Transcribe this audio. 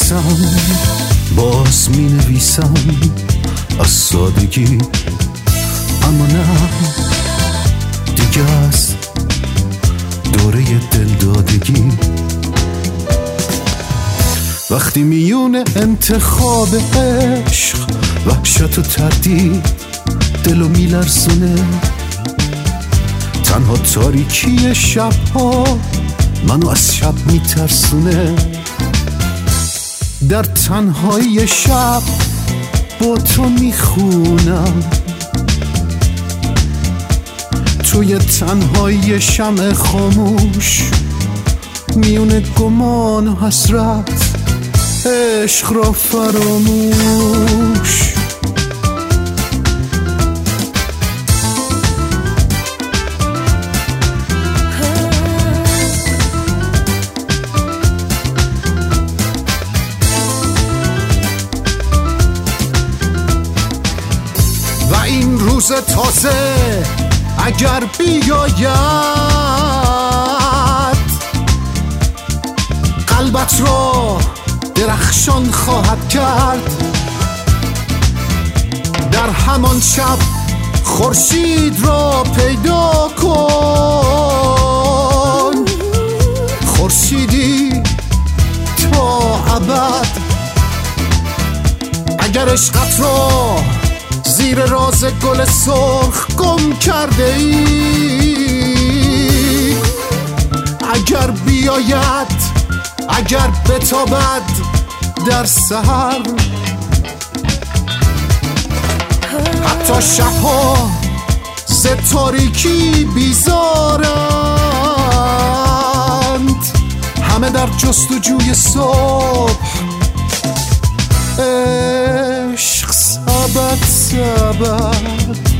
نویسم، باز می نویسم از سادگی، اما نه دیگه از دوره دلدادگی. وقتی میونه انتخاب عشق وحشت و تردید دلو میلرزونه، تنها تاریکی شبها منو از شب میترسونه. در تنهایی شب با تو میخونم، توی تنهایی شمع خاموش میونه گمان و حسرت عشق را فراموش. و این روز تازه اگر بیاید قلبت را درخشان خواهد کرد. در همان شب خورشید را پیدا کن، خورشیدی تا ابد. اگر عشقت را زیر راز گل سرخ گم کرده ای، اگر بیاید، اگر بتابد در سحر، حتی شبها ز تاریکی بیزارند، همه در جستجوی صبح. عشق سبد سبد